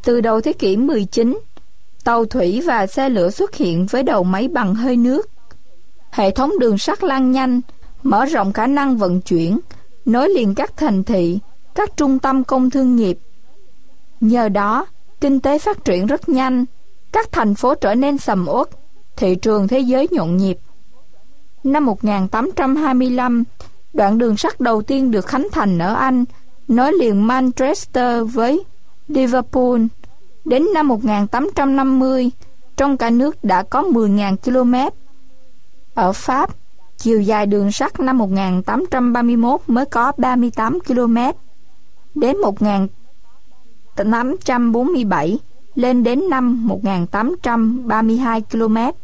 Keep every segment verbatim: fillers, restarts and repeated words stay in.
Từ đầu thế kỷ mười chín, tàu thủy và xe lửa xuất hiện với đầu máy bằng hơi nước. Hệ thống đường sắt lăn nhanh, mở rộng khả năng vận chuyển, nối liền các thành thị, các trung tâm công thương nghiệp. Nhờ đó, kinh tế phát triển rất nhanh, các thành phố trở nên sầm uất, thị trường thế giới nhộn nhịp. Năm một nghìn tám trăm hai mươi lăm, đoạn đường sắt đầu tiên được khánh thành ở Anh, nối liền Manchester với Liverpool. Đến năm một nghìn tám trăm năm mươi, trong cả nước đã có mười nghìn ki lô mét. Ở Pháp, chiều dài đường sắt năm một nghìn tám trăm ba mươi mốt mới có ba mươi tám ki lô mét. Đến một nghìn tám trăm bốn mươi bảy, lên đến năm một nghìn tám trăm ba mươi hai ki lô mét.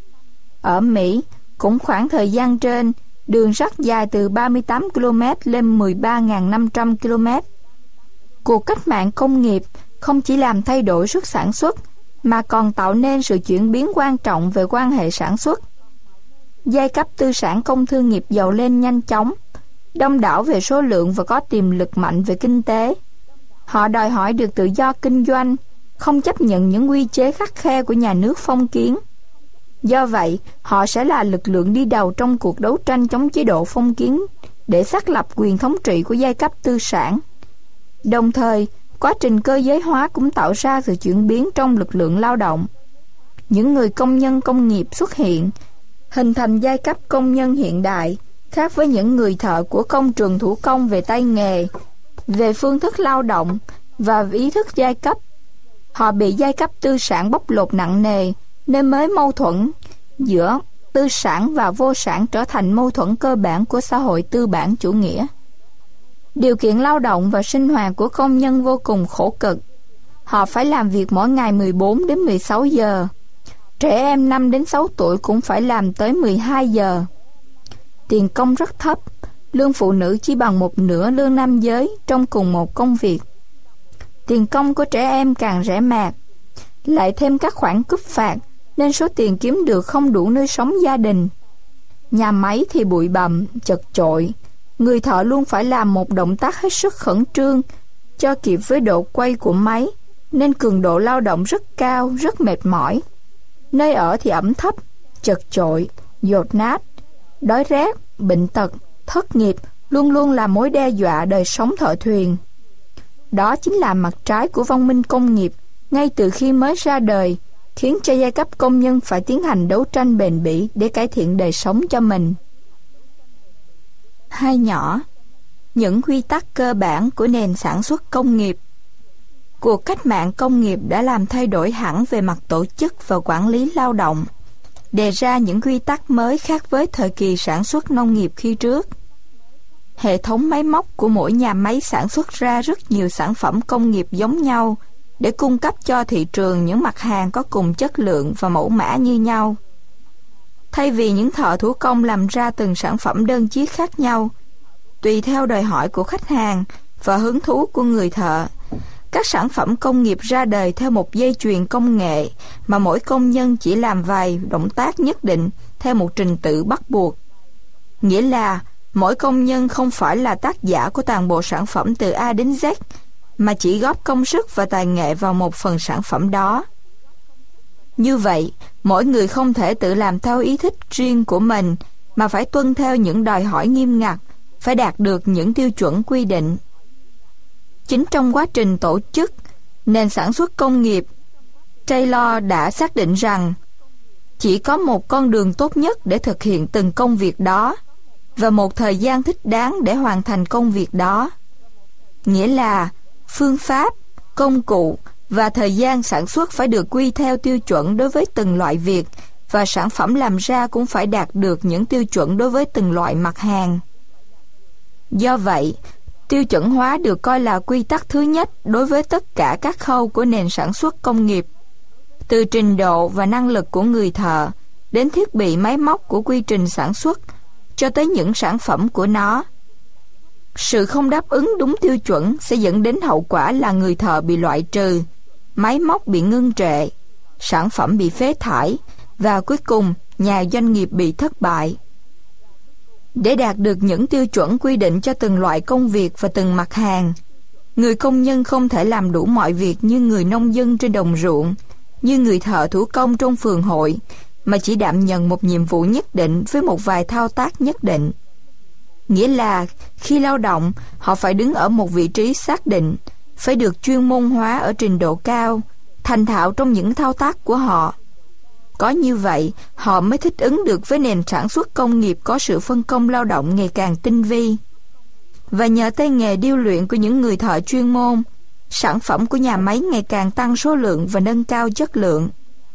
Ở Mỹ, cũng khoảng thời gian trên, đường sắt dài từ ba mươi tám ki lô mét lên mười ba nghìn năm trăm ki lô mét. Cuộc cách mạng công nghiệp không chỉ làm thay đổi sức sản xuất, mà còn tạo nên sự chuyển biến quan trọng về quan hệ sản xuất. Giai cấp tư sản công thương nghiệp giàu lên nhanh chóng, đông đảo về số lượng và có tiềm lực mạnh về kinh tế. Họ đòi hỏi được tự do kinh doanh, không chấp nhận những quy chế khắt khe của nhà nước phong kiến. Do vậy, họ sẽ là lực lượng đi đầu trong cuộc đấu tranh chống chế độ phong kiến để xác lập quyền thống trị của giai cấp tư sản. Đồng thời, quá trình cơ giới hóa cũng tạo ra sự chuyển biến trong lực lượng lao động. Những người công nhân công nghiệp xuất hiện, hình thành giai cấp công nhân hiện đại, khác với những người thợ của công trường thủ công về tay nghề, về phương thức lao động và ý thức giai cấp. Họ bị giai cấp tư sản bóc lột nặng nề, nên mới mâu thuẫn giữa tư sản và vô sản trở thành mâu thuẫn cơ bản của xã hội tư bản chủ nghĩa. Điều kiện lao động và sinh hoạt của công nhân vô cùng khổ cực. Họ phải làm việc mỗi ngày mười bốn đến mười sáu giờ. Trẻ em năm đến sáu tuổi cũng phải làm tới mười hai giờ. Tiền công rất thấp, lương phụ nữ chỉ bằng một nửa lương nam giới trong cùng một công việc. Tiền công của trẻ em càng rẻ mạt, lại thêm các khoản cúp phạt, nên số tiền kiếm được không đủ nuôi sống gia đình. Nhà máy thì bụi bặm, chật chội. Người thợ luôn phải làm một động tác hết sức khẩn trương, cho kịp với độ quay của máy, nên cường độ lao động rất cao, rất mệt mỏi. Nơi ở thì ẩm thấp, chật chội, dột nát. Đói rét, bệnh tật, thất nghiệp luôn luôn là mối đe dọa đời sống thợ thuyền. Đó chính là mặt trái của văn minh công nghiệp ngay từ khi mới ra đời, khiến cho giai cấp công nhân phải tiến hành đấu tranh bền bỉ để cải thiện đời sống cho mình. Hai nhỏ, những quy tắc cơ bản của nền sản xuất công nghiệp. Cuộc cách mạng công nghiệp đã làm thay đổi hẳn về mặt tổ chức và quản lý lao động, đề ra những quy tắc mới khác với thời kỳ sản xuất nông nghiệp khi trước. Hệ thống máy móc của mỗi nhà máy sản xuất ra rất nhiều sản phẩm công nghiệp giống nhau để cung cấp cho thị trường những mặt hàng có cùng chất lượng và mẫu mã như nhau. Thay vì những thợ thủ công làm ra từng sản phẩm đơn chiếc khác nhau, tùy theo đòi hỏi của khách hàng và hứng thú của người thợ, các sản phẩm công nghiệp ra đời theo một dây chuyền công nghệ mà mỗi công nhân chỉ làm vài động tác nhất định theo một trình tự bắt buộc. Nghĩa là mỗi công nhân không phải là tác giả của toàn bộ sản phẩm từ A đến Z, mà chỉ góp công sức và tài nghệ vào một phần sản phẩm đó. Như vậy, mỗi người không thể tự làm theo ý thích riêng của mình, mà phải tuân theo những đòi hỏi nghiêm ngặt, phải đạt được những tiêu chuẩn quy định. Chính trong quá trình tổ chức nền sản xuất công nghiệp, Taylor đã xác định rằng chỉ có một con đường tốt nhất để thực hiện từng công việc đó, và một thời gian thích đáng để hoàn thành công việc đó. Nghĩa là phương pháp, công cụ và thời gian sản xuất phải được quy theo tiêu chuẩn đối với từng loại việc, và sản phẩm làm ra cũng phải đạt được những tiêu chuẩn đối với từng loại mặt hàng. Do vậy, tiêu chuẩn hóa được coi là quy tắc thứ nhất đối với tất cả các khâu của nền sản xuất công nghiệp, từ trình độ và năng lực của người thợ đến thiết bị máy móc của quy trình sản xuất, cho tới những sản phẩm của nó. Sự không đáp ứng đúng tiêu chuẩn sẽ dẫn đến hậu quả là người thợ bị loại trừ, máy móc bị ngưng trệ, sản phẩm bị phế thải, và cuối cùng nhà doanh nghiệp bị thất bại. Để đạt được những tiêu chuẩn quy định cho từng loại công việc và từng mặt hàng, Người công nhân không thể làm đủ mọi việc như người nông dân trên đồng ruộng, như người thợ thủ công trong phường hội, mà chỉ đảm nhận một nhiệm vụ nhất định với một vài thao tác nhất định. Nghĩa là khi lao động, họ phải đứng ở một vị trí xác định, phải được chuyên môn hóa ở trình độ cao, thành thạo trong những thao tác của họ. Có như vậy, họ mới thích ứng được với nền sản xuất công nghiệp có sự phân công lao động ngày càng tinh vi. Và nhờ tay nghề điêu luyện của những người thợ chuyên môn, sản phẩm của nhà máy ngày càng tăng số lượng và nâng cao chất lượng.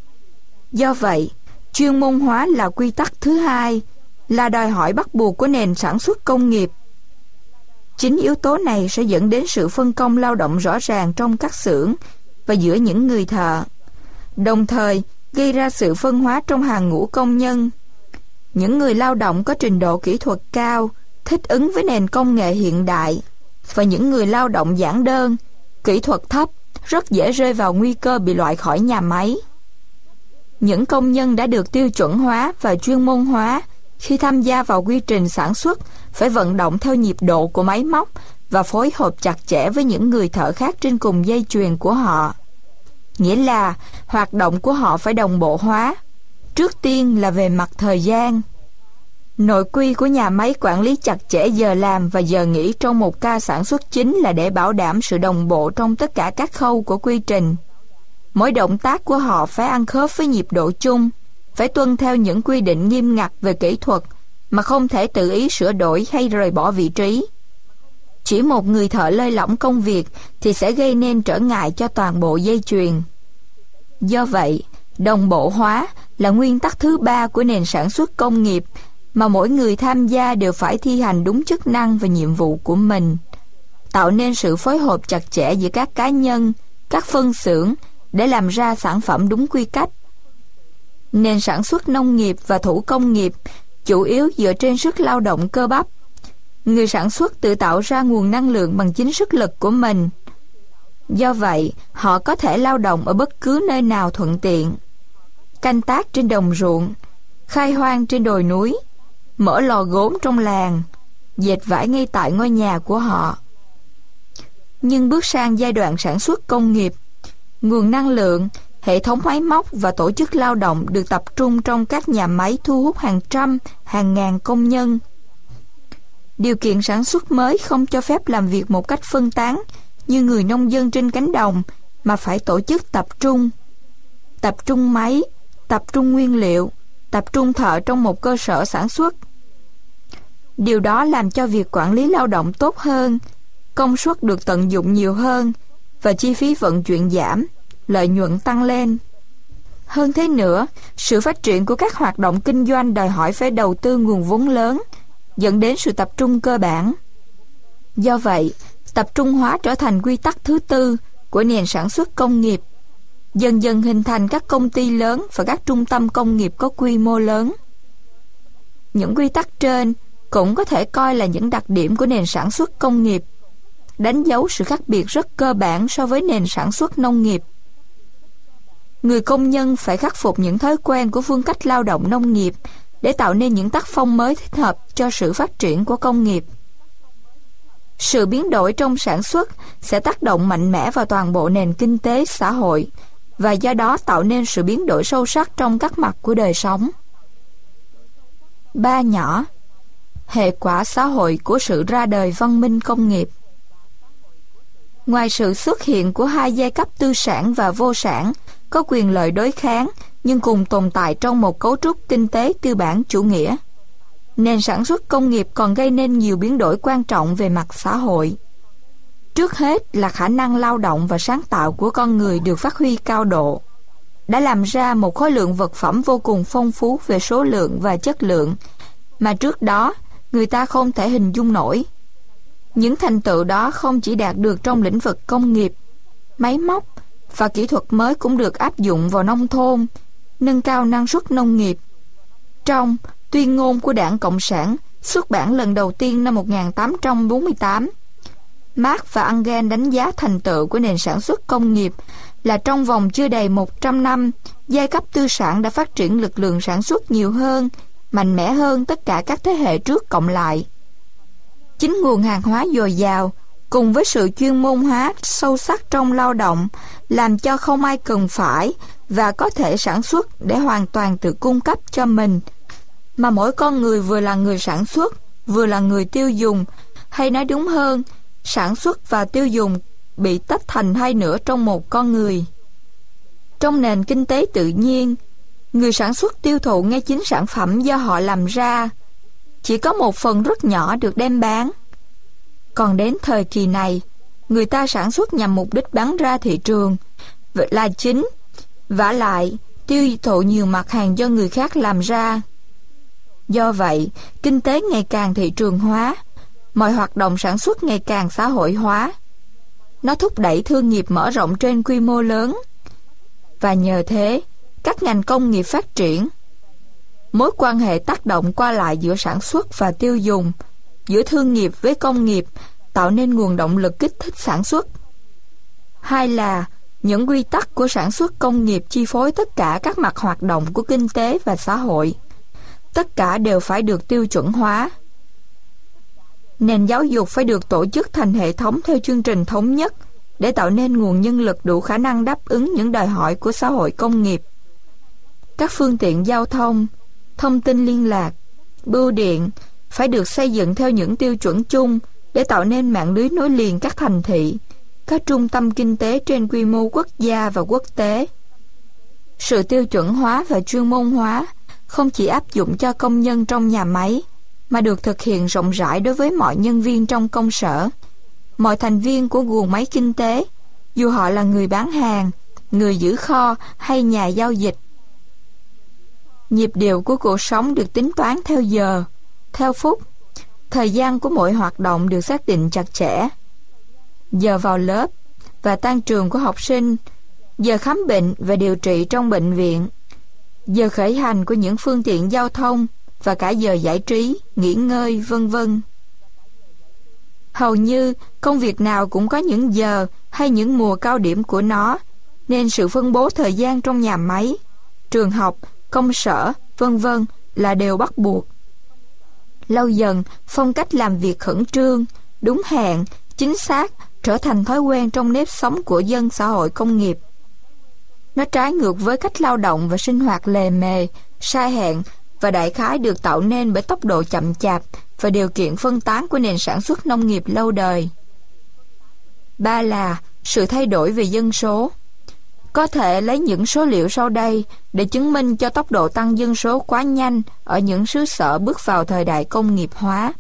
Do vậy, chuyên môn hóa là quy tắc thứ hai, là đòi hỏi bắt buộc của nền sản xuất công nghiệp. Chính yếu tố này sẽ dẫn đến sự phân công lao động rõ ràng trong các xưởng và giữa những người thợ, đồng thời gây ra sự phân hóa trong hàng ngũ công nhân. Những người lao động có trình độ kỹ thuật cao, thích ứng với nền công nghệ hiện đại, và những người lao động giản đơn, kỹ thuật thấp, rất dễ rơi vào nguy cơ bị loại khỏi nhà máy. Những công nhân đã được tiêu chuẩn hóa và chuyên môn hóa khi tham gia vào quy trình sản xuất phải vận động theo nhịp độ của máy móc và phối hợp chặt chẽ với những người thợ khác trên cùng dây chuyền của họ. Nghĩa là hoạt động của họ phải đồng bộ hóa, trước tiên là về mặt thời gian. Nội quy của nhà máy quản lý chặt chẽ giờ làm và giờ nghỉ trong một ca sản xuất chính là để bảo đảm sự đồng bộ trong tất cả các khâu của quy trình. Mỗi động tác của họ phải ăn khớp với nhịp độ chung, phải tuân theo những quy định nghiêm ngặt về kỹ thuật mà không thể tự ý sửa đổi hay rời bỏ vị trí. Chỉ một người thợ lơi lỏng công việc thì sẽ gây nên trở ngại cho toàn bộ dây chuyền. Do vậy, đồng bộ hóa là nguyên tắc thứ ba của nền sản xuất công nghiệp mà mỗi người tham gia đều phải thi hành đúng chức năng và nhiệm vụ của mình, tạo nên sự phối hợp chặt chẽ giữa các cá nhân, các phân xưởng để làm ra sản phẩm đúng quy cách. Nền sản xuất nông nghiệp và thủ công nghiệp chủ yếu dựa trên sức lao động cơ bắp. Người sản xuất tự tạo ra nguồn năng lượng bằng chính sức lực của mình. Do vậy, họ có thể lao động ở bất cứ nơi nào thuận tiện. Canh tác trên đồng ruộng, khai hoang trên đồi núi, mở lò gốm trong làng, dệt vải ngay tại ngôi nhà của họ. Nhưng bước sang giai đoạn sản xuất công nghiệp, nguồn năng lượng, hệ thống máy móc và tổ chức lao động được tập trung trong các nhà máy thu hút hàng trăm, hàng ngàn công nhân. Điều kiện sản xuất mới không cho phép làm việc một cách phân tán như người nông dân trên cánh đồng, mà phải tổ chức tập trung. Tập trung máy, tập trung nguyên liệu, tập trung thợ trong một cơ sở sản xuất. Điều đó làm cho việc quản lý lao động tốt hơn, công suất được tận dụng nhiều hơn và chi phí vận chuyển giảm, lợi nhuận tăng lên. Hơn thế nữa, sự phát triển của các hoạt động kinh doanh đòi hỏi phải đầu tư nguồn vốn lớn, dẫn đến sự tập trung cơ bản. Do vậy, tập trung hóa trở thành quy tắc thứ tư của nền sản xuất công nghiệp, dần dần hình thành các công ty lớn và các trung tâm công nghiệp có quy mô lớn. Những quy tắc trên cũng có thể coi là những đặc điểm của nền sản xuất công nghiệp, đánh dấu sự khác biệt rất cơ bản so với nền sản xuất nông nghiệp. Người công nhân phải khắc phục những thói quen của phương cách lao động nông nghiệp để tạo nên những tác phong mới thích hợp cho sự phát triển của công nghiệp. Sự biến đổi trong sản xuất sẽ tác động mạnh mẽ vào toàn bộ nền kinh tế xã hội và do đó tạo nên sự biến đổi sâu sắc trong các mặt của đời sống. Ba nhỏ, hệ quả xã hội của sự ra đời văn minh công nghiệp. Ngoài sự xuất hiện của hai giai cấp tư sản và vô sản có quyền lợi đối kháng nhưng cùng tồn tại trong một cấu trúc kinh tế tư bản chủ nghĩa, nền sản xuất công nghiệp còn gây nên nhiều biến đổi quan trọng về mặt xã hội. Trước hết là khả năng lao động và sáng tạo của con người được phát huy cao độ, đã làm ra một khối lượng vật phẩm vô cùng phong phú về số lượng và chất lượng mà trước đó người ta không thể hình dung nổi. Những thành tựu đó không chỉ đạt được trong lĩnh vực công nghiệp, máy móc và kỹ thuật mới cũng được áp dụng vào nông thôn, nâng cao năng suất nông nghiệp. Trong tuyên ngôn của Đảng Cộng sản xuất bản lần đầu tiên năm một nghìn tám trăm bốn mươi tám, Marx và Engels đánh giá thành tựu của nền sản xuất công nghiệp là trong vòng chưa đầy một trăm năm, giai cấp tư sản đã phát triển lực lượng sản xuất nhiều hơn, mạnh mẽ hơn tất cả các thế hệ trước cộng lại. Chính nguồn hàng hóa dồi dào cùng với sự chuyên môn hóa sâu sắc trong lao động, làm cho không ai cần phải và có thể sản xuất để hoàn toàn tự cung cấp cho mình, mà mỗi con người vừa là người sản xuất, vừa là người tiêu dùng, hay nói đúng hơn, sản xuất và tiêu dùng bị tách thành hai nửa trong một con người. Trong nền kinh tế tự nhiên, người sản xuất tiêu thụ ngay chính sản phẩm do họ làm ra, chỉ có một phần rất nhỏ được đem bán. Còn đến thời kỳ này, người ta sản xuất nhằm mục đích bán ra thị trường là chính, vả lại tiêu thụ nhiều mặt hàng do người khác làm ra. Do vậy, kinh tế ngày càng thị trường hóa, mọi hoạt động sản xuất ngày càng xã hội hóa. Nó thúc đẩy thương nghiệp mở rộng trên quy mô lớn, và nhờ thế, các ngành công nghiệp phát triển. Mối quan hệ tác động qua lại giữa sản xuất và tiêu dùng, giữa thương nghiệp với công nghiệp, tạo nên nguồn động lực kích thích sản xuất. Hai là những quy tắc của sản xuất công nghiệp chi phối tất cả các mặt hoạt động của kinh tế và xã hội. Tất cả đều phải được tiêu chuẩn hóa. Nền giáo dục phải được tổ chức thành hệ thống theo chương trình thống nhất để tạo nên nguồn nhân lực đủ khả năng đáp ứng những đòi hỏi của xã hội công nghiệp. Các phương tiện giao thông, thông tin liên lạc, bưu điện phải được xây dựng theo những tiêu chuẩn chung để tạo nên mạng lưới nối liền các thành thị, các trung tâm kinh tế trên quy mô quốc gia và quốc tế. Sự tiêu chuẩn hóa và chuyên môn hóa không chỉ áp dụng cho công nhân trong nhà máy, mà được thực hiện rộng rãi đối với mọi nhân viên trong công sở, mọi thành viên của guồng máy kinh tế, dù họ là người bán hàng, người giữ kho hay nhà giao dịch. Nhịp điệu của cuộc sống được tính toán theo giờ, theo phút. Thời gian của mỗi hoạt động được xác định chặt chẽ. Giờ vào lớp và tan trường của học sinh, giờ khám bệnh và điều trị trong bệnh viện, giờ khởi hành của những phương tiện giao thông và cả giờ giải trí, nghỉ ngơi, vân vân. Hầu như công việc nào cũng có những giờ hay những mùa cao điểm của nó, nên sự phân bố thời gian trong nhà máy, trường học, công sở, vân vân là đều bắt buộc. Lâu dần, phong cách làm việc khẩn trương, đúng hẹn, chính xác trở thành thói quen trong nếp sống của dân xã hội công nghiệp. Nó trái ngược với cách lao động và sinh hoạt lề mề, sai hẹn và đại khái được tạo nên bởi tốc độ chậm chạp và điều kiện phân tán của nền sản xuất nông nghiệp lâu đời. Ba là sự thay đổi về dân số. Có thể lấy những số liệu sau đây để chứng minh cho tốc độ tăng dân số quá nhanh ở những xứ sở bước vào thời đại công nghiệp hóa.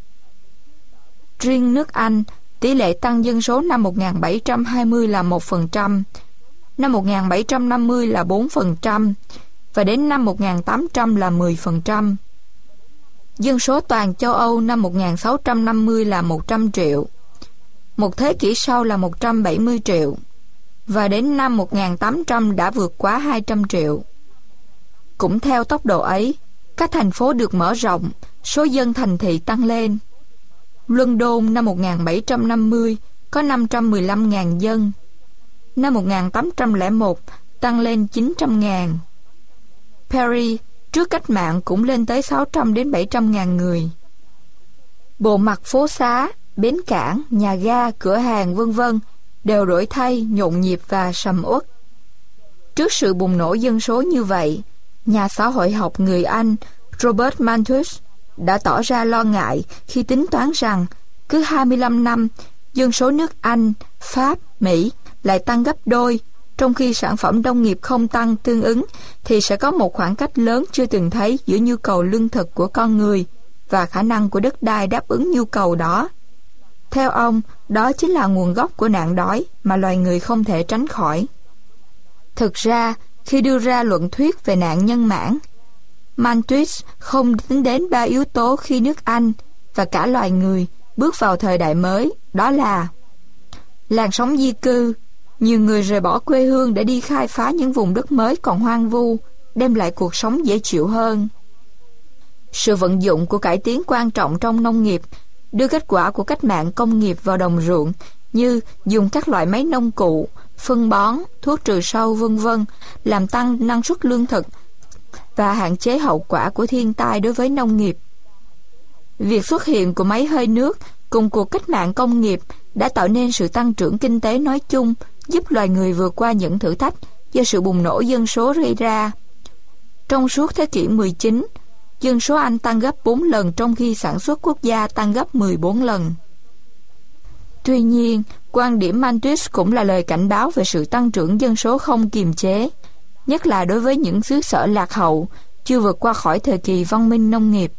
Riêng nước Anh, tỷ lệ tăng dân số năm một nghìn bảy trăm hai mươi là một phần trăm, năm một nghìn bảy trăm năm mươi là bốn phần trăm và đến năm một nghìn tám trăm là mười phần trăm. Dân số toàn châu Âu năm một nghìn sáu trăm năm mươi là một trăm triệu, một thế kỷ sau là một trăm bảy mươi triệu, và đến năm một nghìn tám trăm đã vượt quá hai trăm triệu. Cũng theo tốc độ ấy, các thành phố được mở rộng, số dân thành thị tăng lên. London năm một nghìn bảy trăm năm mươi có năm trăm mười lăm nghìn dân, năm một nghìn tám trăm lẻ một tăng lên chín trăm nghìn. Paris trước cách mạng cũng lên tới sáu trăm đến bảy trăm ngàn người. Bộ mặt phố xá, bến cảng, nhà ga, cửa hàng vân vân đều đổi thay, nhộn nhịp và sầm uất. Trước sự bùng nổ dân số như vậy, nhà xã hội học người Anh Robert Malthus đã tỏ ra lo ngại khi tính toán rằng cứ hai mươi lăm năm, dân số nước Anh, Pháp, Mỹ lại tăng gấp đôi, trong khi sản phẩm nông nghiệp không tăng tương ứng, thì sẽ có một khoảng cách lớn chưa từng thấy giữa nhu cầu lương thực của con người và khả năng của đất đai đáp ứng nhu cầu đó. Theo ông, đó chính là nguồn gốc của nạn đói mà loài người không thể tránh khỏi. Thực ra, khi đưa ra luận thuyết về nạn nhân mãn, Malthus không tính đến ba yếu tố khi nước Anh và cả loài người bước vào thời đại mới, đó là làn sóng di cư, nhiều người rời bỏ quê hương để đi khai phá những vùng đất mới còn hoang vu, đem lại cuộc sống dễ chịu hơn. Sự vận dụng của cải tiến quan trọng trong nông nghiệp đưa kết quả của cách mạng công nghiệp vào đồng ruộng, như dùng các loại máy nông cụ, phân bón, thuốc trừ sâu vân vân, làm tăng năng suất lương thực và hạn chế hậu quả của thiên tai đối với nông nghiệp. Việc xuất hiện của máy hơi nước cùng cuộc cách mạng công nghiệp đã tạo nên sự tăng trưởng kinh tế nói chung, giúp loài người vượt qua những thử thách do sự bùng nổ dân số gây ra. Trong suốt thế kỷ mười chín, dân số Anh tăng gấp bốn lần trong khi sản xuất quốc gia tăng gấp mười bốn lần. Tuy nhiên, quan điểm Malthus cũng là lời cảnh báo về sự tăng trưởng dân số không kiềm chế, nhất là đối với những xứ sở lạc hậu, chưa vượt qua khỏi thời kỳ văn minh nông nghiệp.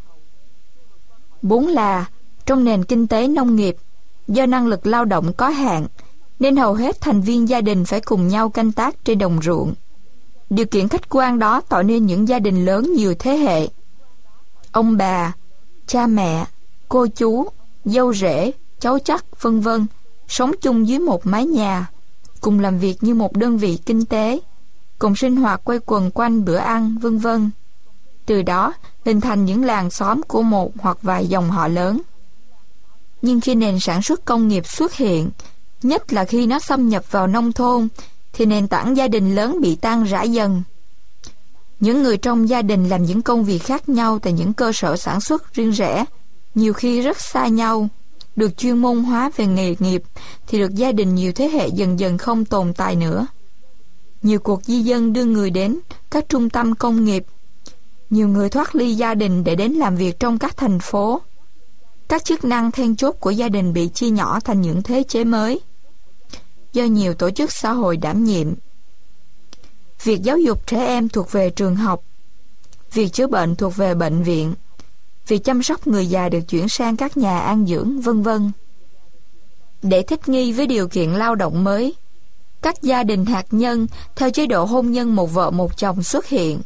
Bốn là, trong nền kinh tế nông nghiệp, do năng lực lao động có hạn, nên hầu hết thành viên gia đình phải cùng nhau canh tác trên đồng ruộng. Điều kiện khách quan đó tạo nên những gia đình lớn nhiều thế hệ. Ông bà, cha mẹ, cô chú, dâu rể, cháu chắt, vân vân sống chung dưới một mái nhà, cùng làm việc như một đơn vị kinh tế, cùng sinh hoạt quây quần quanh bữa ăn, vân vân. Từ đó hình thành những làng xóm của một hoặc vài dòng họ lớn. Nhưng khi nền sản xuất công nghiệp xuất hiện, nhất là khi nó xâm nhập vào nông thôn, thì nền tảng gia đình lớn bị tan rã dần. Những người trong gia đình làm những công việc khác nhau tại những cơ sở sản xuất riêng rẽ, nhiều khi rất xa nhau, được chuyên môn hóa về nghề nghiệp, thì được gia đình nhiều thế hệ dần dần không tồn tại nữa. Nhiều cuộc di dân đưa người đến các trung tâm công nghiệp. Nhiều người thoát ly gia đình để đến làm việc trong các thành phố. Các chức năng then chốt của gia đình bị chia nhỏ thành những thế chế mới, do nhiều tổ chức xã hội đảm nhiệm. Việc giáo dục trẻ em thuộc về trường học, việc chữa bệnh thuộc về bệnh viện, việc chăm sóc người già được chuyển sang các nhà an dưỡng, vân vân. Để thích nghi với điều kiện lao động mới, các gia đình hạt nhân theo chế độ hôn nhân một vợ một chồng xuất hiện.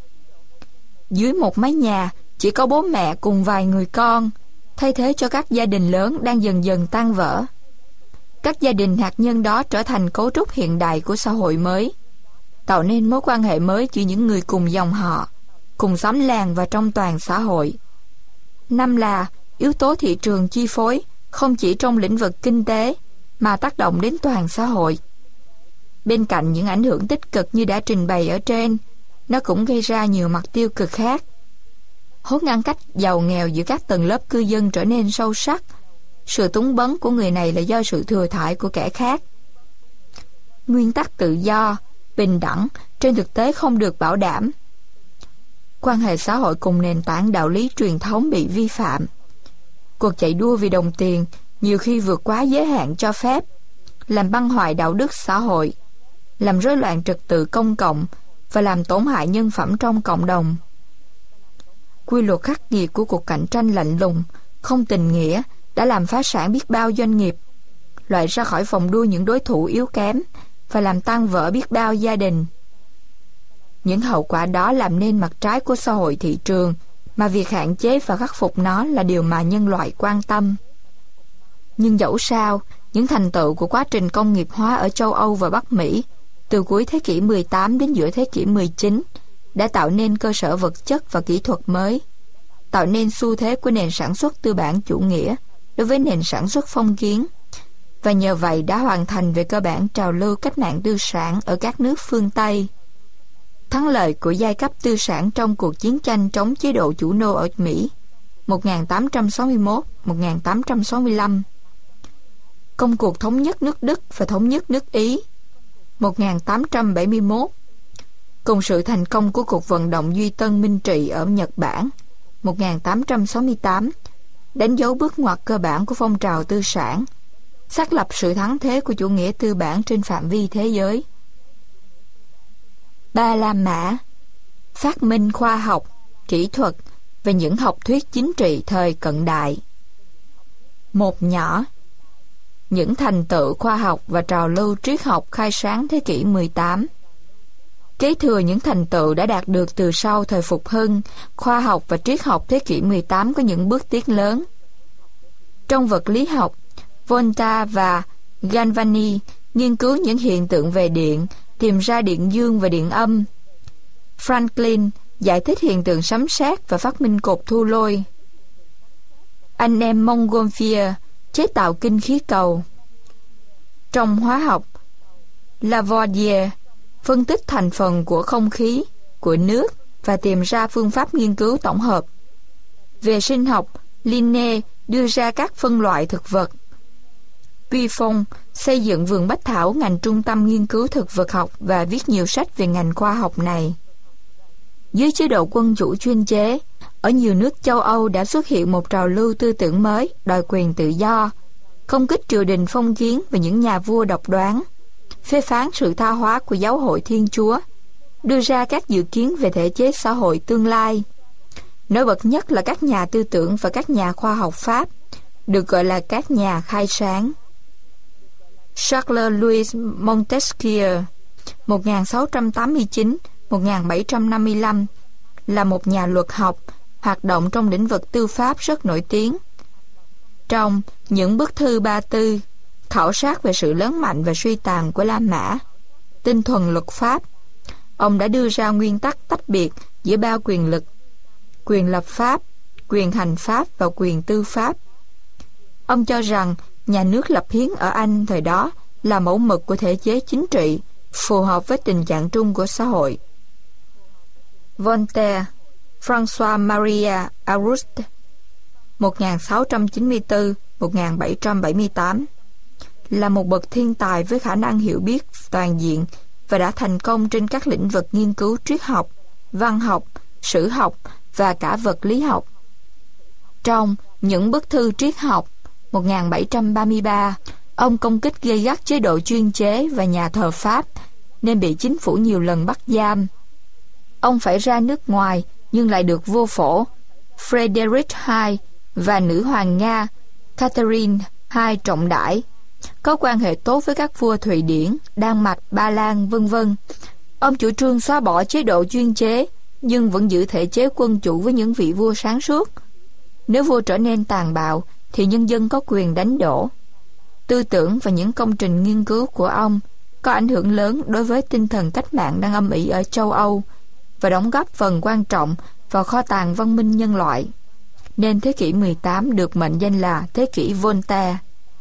Dưới một mái nhà chỉ có bố mẹ cùng vài người con, thay thế cho các gia đình lớn đang dần dần tan vỡ. Các gia đình hạt nhân đó trở thành cấu trúc hiện đại của xã hội mới, tạo nên mối quan hệ mới giữa những người cùng dòng họ, cùng xóm làng và trong toàn xã hội. Năm là yếu tố thị trường chi phối không chỉ trong lĩnh vực kinh tế mà tác động đến toàn xã hội. Bên cạnh những ảnh hưởng tích cực như đã trình bày ở trên, nó cũng gây ra nhiều mặt tiêu cực khác. Hốt ngăn cách giàu nghèo giữa các tầng lớp cư dân trở nên sâu sắc. Sự túng bấn của người này là do sự thừa thãi của kẻ khác. Nguyên tắc tự do, bình đẳng trên thực tế không được bảo đảm. Quan hệ xã hội cùng nền tảng đạo lý truyền thống bị vi phạm. Cuộc chạy đua vì đồng tiền nhiều khi vượt quá giới hạn cho phép, làm băng hoại đạo đức xã hội, làm rối loạn trật tự công cộng và làm tổn hại nhân phẩm trong cộng đồng. Quy luật khắc nghiệt của cuộc cạnh tranh lạnh lùng, không tình nghĩa đã làm phá sản biết bao doanh nghiệp, loại ra khỏi vòng đua những đối thủ yếu kém và làm tan vỡ biết bao gia đình. Những hậu quả đó làm nên mặt trái của xã hội thị trường, mà việc hạn chế và khắc phục nó là điều mà nhân loại quan tâm. Nhưng dẫu sao, những thành tựu của quá trình công nghiệp hóa ở châu Âu và Bắc Mỹ từ cuối thế kỷ mười tám đến giữa thế kỷ mười chín đã tạo nên cơ sở vật chất và kỹ thuật mới, tạo nên xu thế của nền sản xuất tư bản chủ nghĩa đối với nền sản xuất phong kiến, và nhờ vậy đã hoàn thành về cơ bản trào lưu cách mạng tư sản ở các nước phương Tây. Thắng lợi của giai cấp tư sản trong cuộc chiến tranh chống chế độ chủ nô ở Mỹ một nghìn tám trăm sáu mươi mốt đến một nghìn tám trăm sáu mươi lăm, công cuộc thống nhất nước Đức và thống nhất nước Ý một nghìn tám trăm bảy mươi mốt, cùng sự thành công của cuộc vận động Duy Tân Minh Trị ở Nhật Bản một nghìn tám trăm sáu mươi tám, đánh dấu bước ngoặt cơ bản của phong trào tư sản, xác lập sự thắng thế của chủ nghĩa tư bản trên phạm vi thế giới. Ba La Mã, phát minh khoa học, kỹ thuật và những học thuyết chính trị thời cận đại. Một nhỏ, những thành tựu khoa học và trào lưu triết học khai sáng thế kỷ mười tám. Kế thừa những thành tựu đã đạt được từ sau thời Phục Hưng, khoa học và triết học thế kỷ mười tám có những bước tiến lớn. Trong vật lý học, Volta và Galvani nghiên cứu những hiện tượng về điện, tìm ra điện dương và điện âm. Franklin giải thích hiện tượng sấm sét và phát minh cột thu lôi. Anh em Montgolfier chế tạo kinh khí cầu. Trong hóa học, Lavoisier phân tích thành phần của không khí, của nước và tìm ra phương pháp nghiên cứu tổng hợp. Về sinh học, Linné đưa ra các phân loại thực vật. Vi Phong xây dựng vườn bách thảo, ngành trung tâm nghiên cứu thực vật học, và viết nhiều sách về ngành khoa học này. Dưới chế độ quân chủ chuyên chế, ở nhiều nước châu Âu đã xuất hiện một trào lưu tư tưởng mới đòi quyền tự do, không kích triều đình phong kiến và những nhà vua độc đoán, phê phán sự tha hóa của giáo hội Thiên Chúa, đưa ra các dự kiến về thể chế xã hội tương lai. Nổi bật nhất là các nhà tư tưởng và các nhà khoa học Pháp, được gọi là các nhà khai sáng. Charles Louis Montesquieu một nghìn sáu trăm tám mươi chín đến một nghìn bảy trăm năm mươi lăm là một nhà luật học hoạt động trong lĩnh vực tư pháp rất nổi tiếng. Trong những bức thư ba tư khảo sát về sự lớn mạnh và suy tàn của La Mã, tinh thuần luật pháp, ông đã đưa ra nguyên tắc tách biệt giữa ba quyền lực: quyền lập pháp, quyền hành pháp và quyền tư pháp. Ông cho rằng nhà nước lập hiến ở Anh thời đó là mẫu mực của thể chế chính trị, phù hợp với tình trạng chung của xã hội. Voltaire, François Maria Auguste một nghìn sáu trăm chín mươi tư đến một nghìn bảy trăm bảy mươi tám là một bậc thiên tài với khả năng hiểu biết toàn diện và đã thành công trên các lĩnh vực nghiên cứu triết học, văn học, sử học và cả vật lý học. Trong những bức thư triết học một nghìn bảy trăm ba mươi ba, ông công kích gay gắt chế độ chuyên chế và nhà thờ Pháp, nên bị chính phủ nhiều lần bắt giam. Ông phải ra nước ngoài nhưng lại được vua phổ Frederick đệ nhị và nữ hoàng Nga Catherine đệ nhị trọng đãi, có quan hệ tốt với các vua Thụy Điển, Đan Mạch, Ba Lan, vân vân. Ông chủ trương xóa bỏ chế độ chuyên chế nhưng vẫn giữ thể chế quân chủ với những vị vua sáng suốt. Nếu vua trở nên tàn bạo thì nhân dân có quyền đánh đổ. Tư tưởng và những công trình nghiên cứu của ông có ảnh hưởng lớn đối với tinh thần cách mạng đang âm ỉ ở châu Âu và đóng góp phần quan trọng vào kho tàng văn minh nhân loại, nên thế kỷ mười tám được mệnh danh là thế kỷ Voltaire.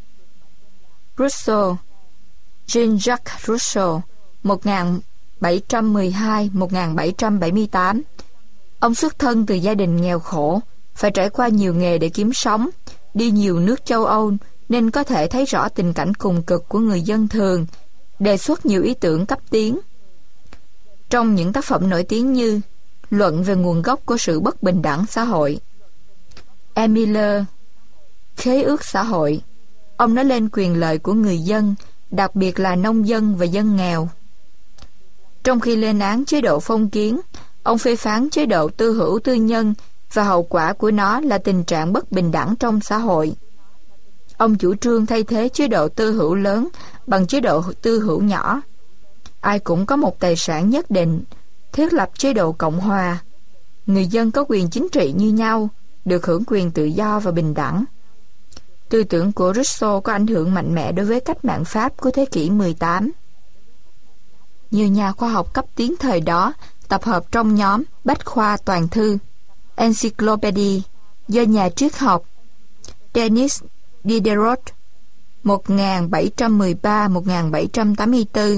Rousseau, Jean-Jacques Rousseau một nghìn bảy trăm mười hai đến một nghìn bảy trăm bảy mươi tám. Ông xuất thân từ gia đình nghèo khổ, phải trải qua nhiều nghề để kiếm sống, đi nhiều nước châu Âu nên có thể thấy rõ tình cảnh cùng cực của người dân thường, đề xuất nhiều ý tưởng cấp tiến. Trong những tác phẩm nổi tiếng như Luận về nguồn gốc của sự bất bình đẳng xã hội, Emile, Khế ước xã hội, ông nói lên quyền lợi của người dân, đặc biệt là nông dân và dân nghèo. Trong khi lên án chế độ phong kiến, ông phê phán chế độ tư hữu tư nhân và hậu quả của nó là tình trạng bất bình đẳng trong xã hội. Ông chủ trương thay thế chế độ tư hữu lớn bằng chế độ tư hữu nhỏ. Ai cũng có một tài sản nhất định, thiết lập chế độ cộng hòa. Người dân có quyền chính trị như nhau, được hưởng quyền tự do và bình đẳng. Tư tưởng của Rousseau có ảnh hưởng mạnh mẽ đối với cách mạng Pháp của thế kỷ mười tám. Nhiều nhà khoa học cấp tiến thời đó tập hợp trong nhóm Bách khoa toàn thư Encyclopédie do nhà triết học Denis Diderot một nghìn bảy trăm mười ba đến một nghìn bảy trăm tám mươi tư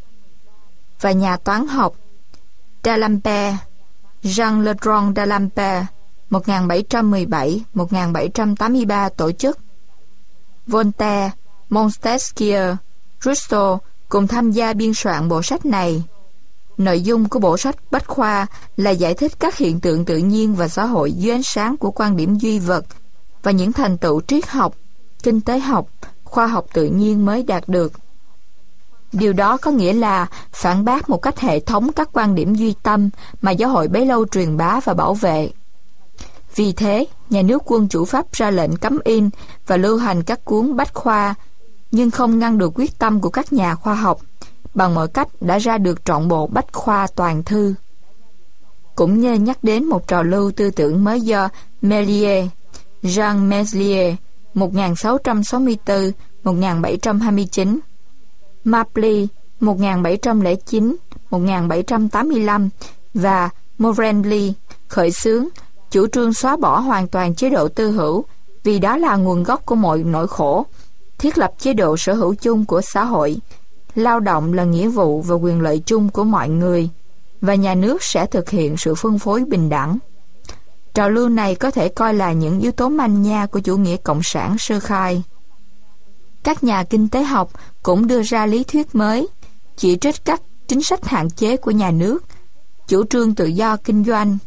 và nhà toán học D'Alembert, Jean-Le-Rond D'Alembert một nghìn bảy trăm mười bảy đến một nghìn bảy trăm tám mươi ba tổ chức. Voltaire, Montesquieu, Rousseau cùng tham gia biên soạn bộ sách này. Nội dung của bộ sách Bách khoa là giải thích các hiện tượng tự nhiên và xã hội dưới ánh sáng của quan điểm duy vật và những thành tựu triết học, kinh tế học, khoa học tự nhiên mới đạt được. Điều đó có nghĩa là phản bác một cách hệ thống các quan điểm duy tâm mà giáo hội bấy lâu truyền bá và bảo vệ. Vì thế, nhà nước quân chủ Pháp ra lệnh cấm in và lưu hành các cuốn bách khoa, nhưng không ngăn được quyết tâm của các nhà khoa học. Bằng mọi cách đã ra được trọn bộ bách khoa toàn thư. Cũng nên nhắc đến một trào lưu tư tưởng mới do Méliès, Jean Méliès một nghìn sáu trăm sáu mươi tư đến một nghìn bảy trăm hai mươi chín, Mapley một nghìn bảy trăm lẻ chín đến một nghìn bảy trăm tám mươi lăm và Morelli khởi xướng chủ trương xóa bỏ hoàn toàn chế độ tư hữu vì đó là nguồn gốc của mọi nỗi khổ, thiết lập chế độ sở hữu chung của xã hội. Lao động là nghĩa vụ và quyền lợi chung của mọi người, và nhà nước sẽ thực hiện sự phân phối bình đẳng. Trào lưu này có thể coi là những yếu tố manh nha của chủ nghĩa cộng sản sơ khai. Các nhà kinh tế học cũng đưa ra lý thuyết mới, chỉ trích các chính sách hạn chế của nhà nước, chủ trương tự do kinh doanh.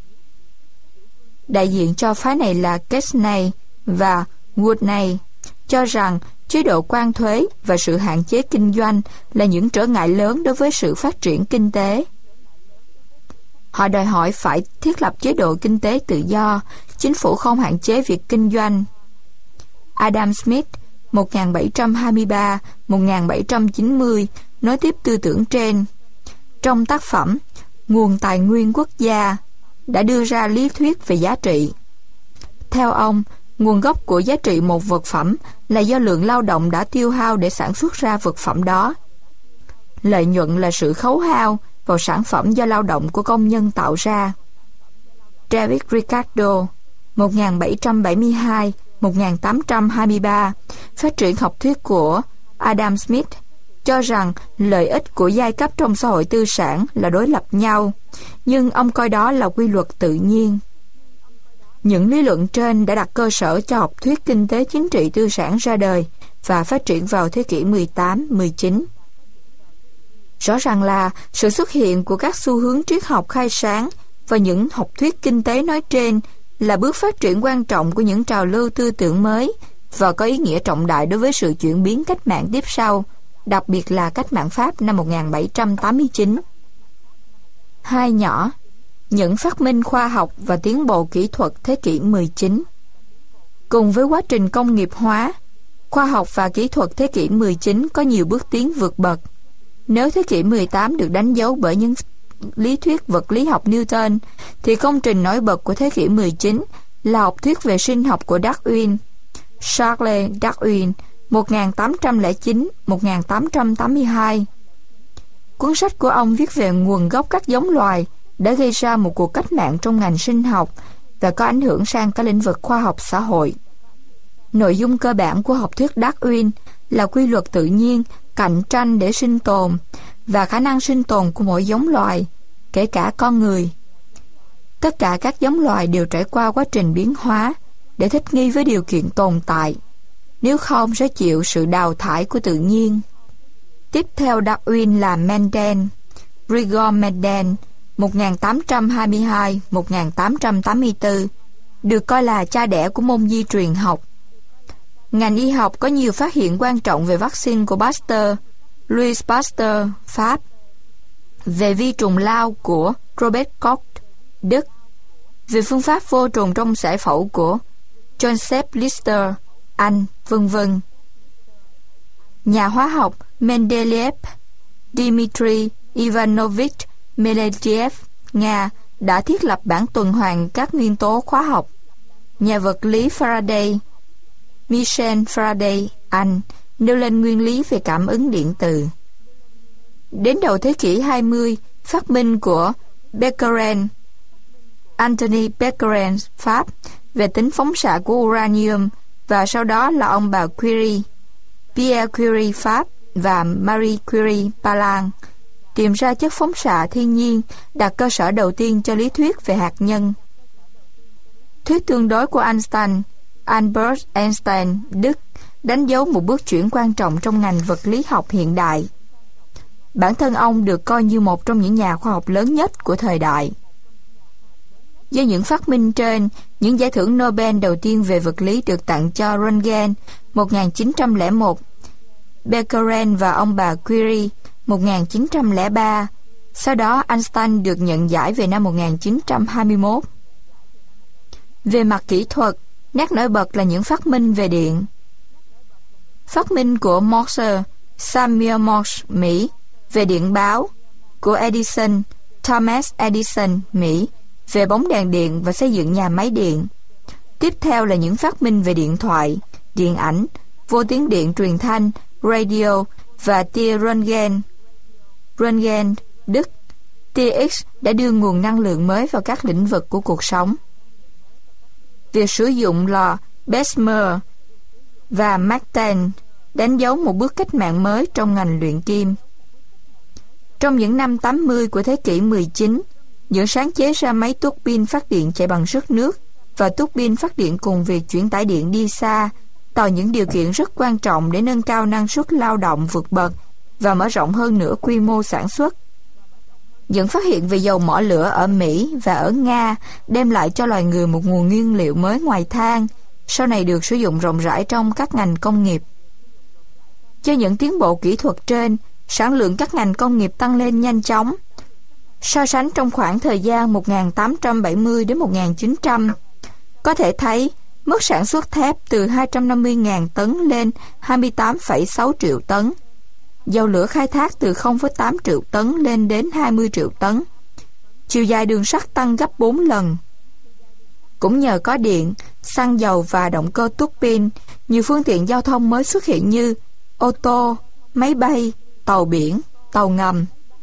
Đại diện cho phái này là Kesney và Woodney cho rằng chế độ quan thuế và sự hạn chế kinh doanh là những trở ngại lớn đối với sự phát triển kinh tế. Họ đòi hỏi phải thiết lập chế độ kinh tế tự do, chính phủ không hạn chế việc kinh doanh. Adam Smith một nghìn bảy trăm hai mươi ba đến một nghìn bảy trăm chín mươi nói tiếp tư tưởng trên. Trong tác phẩm Nguồn Tài nguyên Quốc gia đã đưa ra lý thuyết về giá trị. Theo ông, nguồn gốc của giá trị một vật phẩm là do lượng lao động đã tiêu hao để sản xuất ra vật phẩm đó. Lợi nhuận là sự khấu hao vào sản phẩm do lao động của công nhân tạo ra. David Ricardo một nghìn bảy trăm bảy mươi hai đến một nghìn tám trăm hai mươi ba phát triển học thuyết của Adam Smith cho rằng lợi ích của giai cấp trong xã hội tư sản là đối lập nhau, nhưng ông coi đó là quy luật tự nhiên. Những lý luận trên đã đặt cơ sở cho học thuyết kinh tế chính trị tư sản ra đời và phát triển vào thế kỷ mười tám mười chín. Rõ ràng là sự xuất hiện của các xu hướng triết học khai sáng và những học thuyết kinh tế nói trên là bước phát triển quan trọng của những trào lưu tư tưởng mới và có ý nghĩa trọng đại đối với sự chuyển biến cách mạng tiếp sau, đặc biệt là cách mạng Pháp năm một nghìn bảy trăm tám mươi chín. Hai nhỏ, những phát minh khoa học và tiến bộ kỹ thuật thế kỷ mười chín. Cùng với quá trình công nghiệp hóa, khoa học và kỹ thuật thế kỷ mười chín có nhiều bước tiến vượt bậc. Nếu thế kỷ mười tám được đánh dấu bởi những lý thuyết vật lý học Newton, thì công trình nổi bật của thế kỷ mười chín là học thuyết về sinh học của Darwin. Charles Darwin một nghìn tám trăm lẻ chín đến một nghìn tám trăm tám mươi hai. Cuốn sách của ông viết về nguồn gốc các giống loài đã gây ra một cuộc cách mạng trong ngành sinh học và có ảnh hưởng sang các lĩnh vực khoa học xã hội. Nội dung cơ bản của học thuyết Darwin là quy luật tự nhiên, cạnh tranh để sinh tồn và khả năng sinh tồn của mỗi giống loài, kể cả con người. Tất cả các giống loài đều trải qua quá trình biến hóa để thích nghi với điều kiện tồn tại, nếu không sẽ chịu sự đào thải của tự nhiên. Tiếp theo Darwin là Mendel, Gregor Mendel một nghìn tám trăm hai mươi hai đến một nghìn tám trăm tám mươi tư, được coi là cha đẻ của môn di truyền học. Ngành y học có nhiều phát hiện quan trọng về vaccine của Pasteur, Louis Pasteur, Pháp, về vi trùng lao của Robert Koch, Đức, về phương pháp vô trùng trong giải phẫu của Joseph Lister, Anh, vân vân. Nhà hóa học Mendeleev, Dmitry Ivanovich Mendeleev, Nga, đã thiết lập bảng tuần hoàn các nguyên tố hóa học. Nhà vật lý Faraday, Michel Faraday, Anh, nêu lên nguyên lý về cảm ứng điện từ. Đến đầu thế kỷ hai mươi, phát minh của Becquerel, Anthony Becquerel, Pháp, về tính phóng xạ của uranium, và sau đó là ông bà Curie, Pierre Curie, Pháp, và Marie Curie, Ba Lan, tìm ra chất phóng xạ thiên nhiên, đặt cơ sở đầu tiên cho lý thuyết về hạt nhân. Thuyết tương đối của Einstein, Albert Einstein, Đức, đánh dấu một bước chuyển quan trọng trong ngành vật lý học hiện đại. Bản thân ông được coi như một trong những nhà khoa học lớn nhất của thời đại. Do những phát minh trên, những giải thưởng Nobel đầu tiên về vật lý được tặng cho Röntgen một nghìn chín trăm lẻ một, Becquerel và ông bà Curie một nghìn chín trăm lẻ ba. Sau đó Einstein được nhận giải về năm một nghìn chín trăm hai mươi mốt. Về mặt kỹ thuật, nét nổi bật là những phát minh về điện. Phát minh của Morse, Samuel Morse, Mỹ, về điện báo, của Edison, Thomas Edison, Mỹ, về bóng đèn điện và xây dựng nhà máy điện. Tiếp theo là những phát minh về điện thoại, điện ảnh, vô tuyến điện truyền thanh, radio và tia Röntgen. Röntgen, Đức, tia X đã đưa nguồn năng lượng mới vào các lĩnh vực của cuộc sống. Việc sử dụng lò Bessemer và Martin đánh dấu một bước cách mạng mới trong ngành luyện kim. Trong những năm tám mươi của thế kỷ mười chín, những sáng chế ra máy tuốc pin phát điện chạy bằng sức nước và tuốc pin phát điện cùng việc chuyển tải điện đi xa tạo những điều kiện rất quan trọng để nâng cao năng suất lao động vượt bậc và mở rộng hơn nữa quy mô sản xuất. Những phát hiện về dầu mỏ lửa ở Mỹ và ở Nga đem lại cho loài người một nguồn nguyên liệu mới ngoài than, sau này được sử dụng rộng rãi trong các ngành công nghiệp. Do những tiến bộ kỹ thuật trên, sản lượng các ngành công nghiệp tăng lên nhanh chóng. So sánh trong khoảng thời gian một nghìn tám trăm bảy mươi đến một nghìn chín trăm, có thể thấy mức sản xuất thép từ hai trăm năm mươi nghìn tấn lên hai mươi tám phẩy sáu triệu tấn. Dầu lửa khai thác từ không phẩy tám triệu tấn lên đến hai mươi triệu tấn. Chiều dài đường sắt tăng gấp bốn lần. Cũng nhờ có điện, xăng dầu và động cơ tuốc pin, nhiều phương tiện giao thông mới xuất hiện như ô tô, máy bay, tàu biển, tàu ngầm.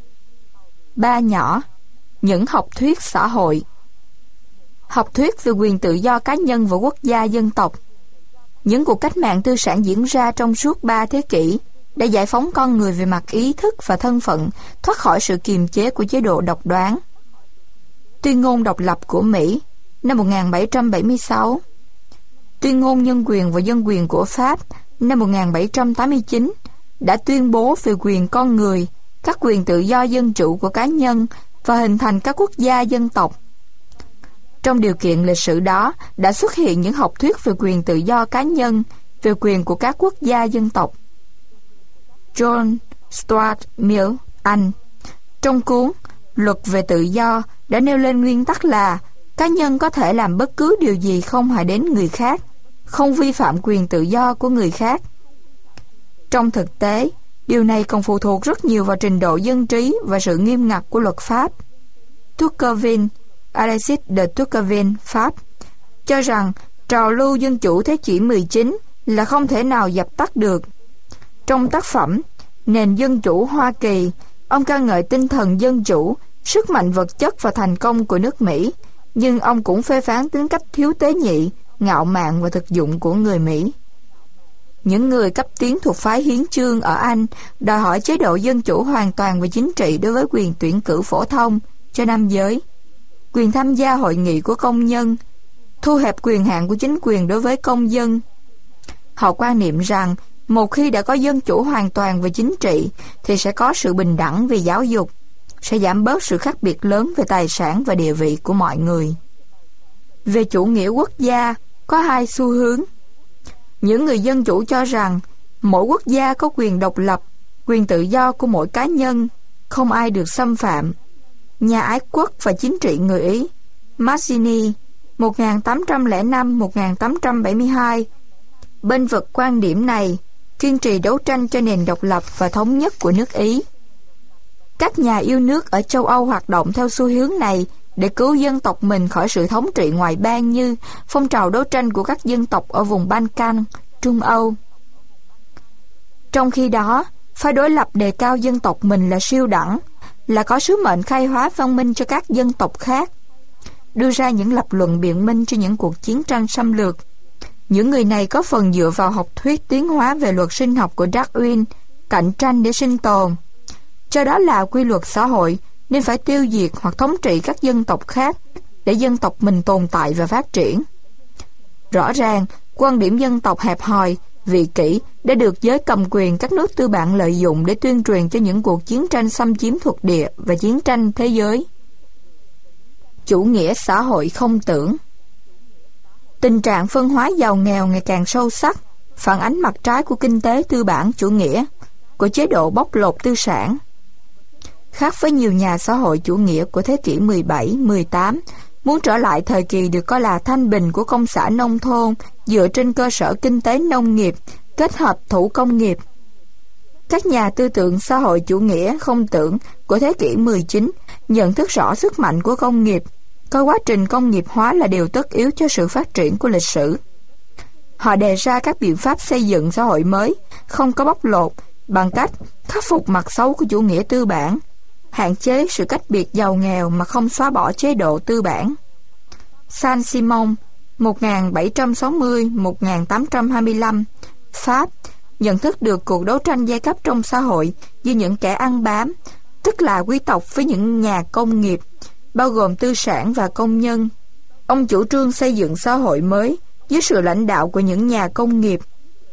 Ba nhỏ, những học thuyết xã hội. Học thuyết về quyền tự do cá nhân và quốc gia dân tộc. Những cuộc cách mạng tư sản diễn ra trong suốt ba thế kỷ đã giải phóng con người về mặt ý thức và thân phận, thoát khỏi sự kiềm chế của chế độ độc đoán. Tuyên ngôn độc lập của Mỹ năm một nghìn bảy trăm bảy mươi sáu, Tuyên ngôn nhân quyền và dân quyền của Pháp năm một nghìn bảy trăm tám mươi chín đã tuyên bố về quyền con người, các quyền tự do dân chủ của cá nhân và hình thành các quốc gia dân tộc. Trong điều kiện lịch sử đó đã xuất hiện những học thuyết về quyền tự do cá nhân, về quyền của các quốc gia dân tộc. John Stuart Mill, Anh, trong cuốn Luật về tự do đã nêu lên nguyên tắc là cá nhân có thể làm bất cứ điều gì không hại đến người khác, không vi phạm quyền tự do của người khác. Trong thực tế, điều này còn phụ thuộc rất nhiều vào trình độ dân trí và sự nghiêm ngặt của luật pháp. Tocqueville, Alexis de Tocqueville, Pháp, cho rằng trào lưu dân chủ thế kỷ mười chín là không thể nào dập tắt được. Trong tác phẩm Nền Dân Chủ Hoa Kỳ, ông ca ngợi tinh thần dân chủ, sức mạnh vật chất và thành công của nước Mỹ, nhưng ông cũng phê phán tính cách thiếu tế nhị, ngạo mạn và thực dụng của người Mỹ. Những người cấp tiến thuộc phái hiến chương ở Anh đòi hỏi chế độ dân chủ hoàn toàn về chính trị đối với quyền tuyển cử phổ thông cho nam giới, quyền tham gia hội nghị của công nhân, thu hẹp quyền hạn của chính quyền đối với công dân. Họ quan niệm rằng một khi đã có dân chủ hoàn toàn về chính trị thì sẽ có sự bình đẳng về giáo dục, sẽ giảm bớt sự khác biệt lớn về tài sản và địa vị của mọi người. Về chủ nghĩa quốc gia, có hai xu hướng. Những người dân chủ cho rằng mỗi quốc gia có quyền độc lập, quyền tự do của mỗi cá nhân, không ai được xâm phạm. Nhà ái quốc và chính trị người Ý Mazzini một nghìn tám trăm lẻ năm đến một nghìn tám trăm bảy mươi hai bên vực quan điểm này, kiên trì đấu tranh cho nền độc lập và thống nhất của nước Ý. Các nhà yêu nước ở châu Âu hoạt động theo xu hướng này để cứu dân tộc mình khỏi sự thống trị ngoại bang, như phong trào đấu tranh của các dân tộc ở vùng Balkan, Trung Âu. Trong khi đó, phái đối lập đề cao dân tộc mình là siêu đẳng, là có sứ mệnh khai hóa văn minh cho các dân tộc khác, đưa ra những lập luận biện minh cho những cuộc chiến tranh xâm lược. Những người này có phần dựa vào học thuyết tiến hóa về luật sinh học của Darwin, cạnh tranh để sinh tồn. Cho đó là quy luật xã hội nên phải tiêu diệt hoặc thống trị các dân tộc khác để dân tộc mình tồn tại và phát triển. Rõ ràng, quan điểm dân tộc hẹp hòi, vị kỷ đã được giới cầm quyền các nước tư bản lợi dụng để tuyên truyền cho những cuộc chiến tranh xâm chiếm thuộc địa và chiến tranh thế giới. Chủ nghĩa xã hội không tưởng. Tình trạng phân hóa giàu nghèo ngày càng sâu sắc, phản ánh mặt trái của kinh tế tư bản chủ nghĩa, của chế độ bóc lột tư sản. Khác với nhiều nhà xã hội chủ nghĩa của thế kỷ mười bảy, mười tám, muốn trở lại thời kỳ được coi là thanh bình của công xã nông thôn dựa trên cơ sở kinh tế nông nghiệp kết hợp thủ công nghiệp. Các nhà tư tưởng xã hội chủ nghĩa không tưởng của thế kỷ mười chín nhận thức rõ sức mạnh của công nghiệp, coi quá trình công nghiệp hóa là điều tất yếu cho sự phát triển của lịch sử. Họ đề ra các biện pháp xây dựng xã hội mới, không có bóc lột, bằng cách khắc phục mặt xấu của chủ nghĩa tư bản, hạn chế sự cách biệt giàu nghèo mà không xóa bỏ chế độ tư bản. Saint-Simon một nghìn bảy trăm sáu mươi đến một nghìn tám trăm hai mươi lăm, Pháp, nhận thức được cuộc đấu tranh giai cấp trong xã hội như những kẻ ăn bám, tức là quý tộc với những nhà công nghiệp, bao gồm tư sản và công nhân. Ông chủ trương xây dựng xã hội mới dưới sự lãnh đạo của những nhà công nghiệp,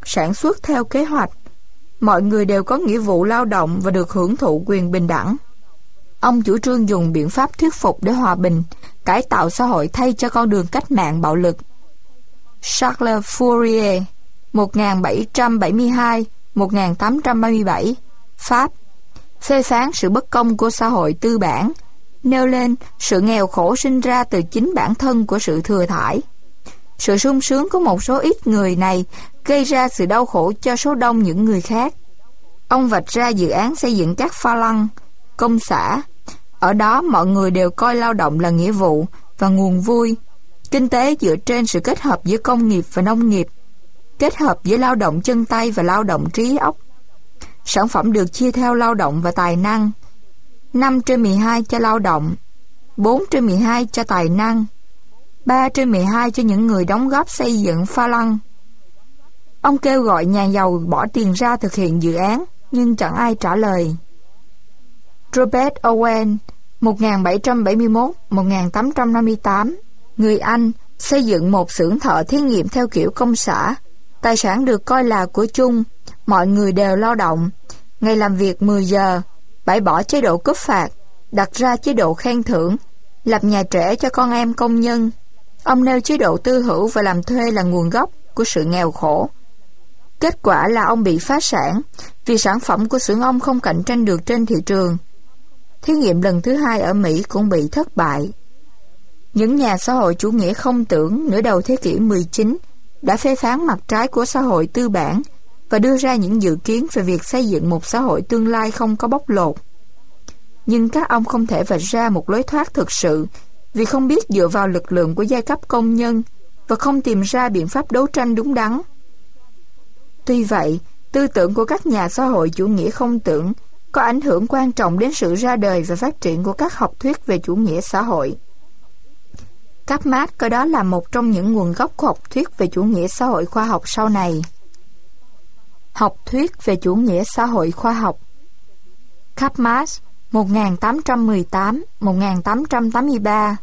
sản xuất theo kế hoạch. Mọi người đều có nghĩa vụ lao động và được hưởng thụ quyền bình đẳng. Ông chủ trương dùng biện pháp thuyết phục để hòa bình, cải tạo xã hội thay cho con đường cách mạng bạo lực. Charles Fourier, một nghìn bảy trăm bảy mươi hai đến một nghìn tám trăm ba mươi bảy, Pháp, phê phán sự bất công của xã hội tư bản, nêu lên sự nghèo khổ sinh ra từ chính bản thân của sự thừa thãi. Sự sung sướng của một số ít người này gây ra sự đau khổ cho số đông những người khác. Ông vạch ra dự án xây dựng các pha lăng, công xã. Ở đó mọi người đều coi lao động là nghĩa vụ và nguồn vui. Kinh tế dựa trên sự kết hợp giữa công nghiệp và nông nghiệp, kết hợp giữa lao động chân tay và lao động trí óc. Sản phẩm được chia theo lao động và tài năng. năm trên mười hai cho lao động, bốn trên mười hai cho tài năng, ba trên mười hai cho những người đóng góp xây dựng pha lăng. Ông kêu gọi nhà giàu bỏ tiền ra thực hiện dự án, nhưng chẳng ai trả lời. Robert Owen, một nghìn bảy trăm bảy mươi mốt đến một nghìn tám trăm năm mươi tám, người Anh, xây dựng một xưởng thợ thí nghiệm theo kiểu công xã. Tài sản được coi là của chung, mọi người đều lao động. Ngày làm việc mười giờ, bãi bỏ chế độ cúp phạt, đặt ra chế độ khen thưởng, lập nhà trẻ cho con em công nhân. Ông nêu chế độ tư hữu và làm thuê là nguồn gốc của sự nghèo khổ. Kết quả là ông bị phá sản vì sản phẩm của xưởng ông không cạnh tranh được trên thị trường. Thí nghiệm lần thứ hai ở Mỹ cũng bị thất bại. Những nhà xã hội chủ nghĩa không tưởng nửa đầu thế kỷ mười chín đã phê phán mặt trái của xã hội tư bản và đưa ra những dự kiến về việc xây dựng một xã hội tương lai không có bóc lột. Nhưng các ông không thể vạch ra một lối thoát thực sự vì không biết dựa vào lực lượng của giai cấp công nhân và không tìm ra biện pháp đấu tranh đúng đắn. Tuy vậy, tư tưởng của các nhà xã hội chủ nghĩa không tưởng có ảnh hưởng quan trọng đến sự ra đời và phát triển của các học thuyết về chủ nghĩa xã hội. Karl Marx coi đó là một trong những nguồn gốc của học thuyết về chủ nghĩa xã hội khoa học sau này. Học thuyết về chủ nghĩa xã hội khoa học. Karl Marx, một nghìn tám trăm mười tám đến một nghìn tám trăm tám mươi ba,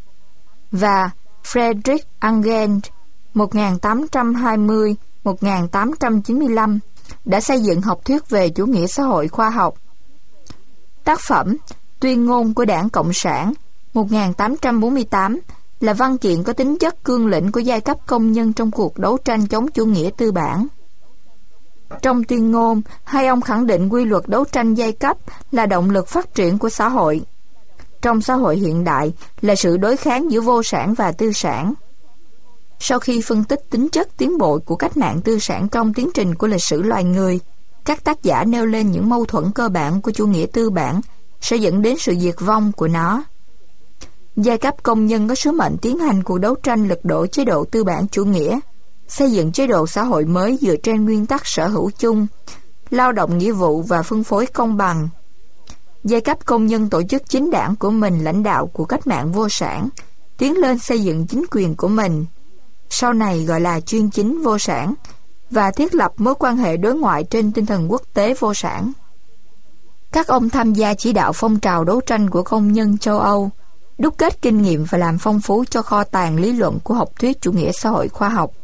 và Friedrich Engels, một nghìn tám trăm hai mươi đến một nghìn tám trăm chín mươi lăm, đã xây dựng học thuyết về chủ nghĩa xã hội khoa học. Tác phẩm Tuyên ngôn của Đảng Cộng sản, một nghìn tám trăm bốn mươi tám, là văn kiện có tính chất cương lĩnh của giai cấp công nhân trong cuộc đấu tranh chống chủ nghĩa tư bản. Trong tuyên ngôn, hai ông khẳng định quy luật đấu tranh giai cấp là động lực phát triển của xã hội. Trong xã hội hiện đại là sự đối kháng giữa vô sản và tư sản. Sau khi phân tích tính chất tiến bộ của cách mạng tư sản trong tiến trình của lịch sử loài người, các tác giả nêu lên những mâu thuẫn cơ bản của chủ nghĩa tư bản sẽ dẫn đến sự diệt vong của nó. Giai cấp công nhân có sứ mệnh tiến hành cuộc đấu tranh lật đổ chế độ tư bản chủ nghĩa, xây dựng chế độ xã hội mới dựa trên nguyên tắc sở hữu chung, lao động nghĩa vụ và phân phối công bằng. Giai cấp công nhân tổ chức chính đảng của mình lãnh đạo của cách mạng vô sản, tiến lên xây dựng chính quyền của mình, sau này gọi là chuyên chính vô sản, và thiết lập mối quan hệ đối ngoại trên tinh thần quốc tế vô sản. Các ông tham gia chỉ đạo phong trào đấu tranh của công nhân châu Âu, đúc kết kinh nghiệm và làm phong phú cho kho tàng lý luận của học thuyết chủ nghĩa xã hội khoa học.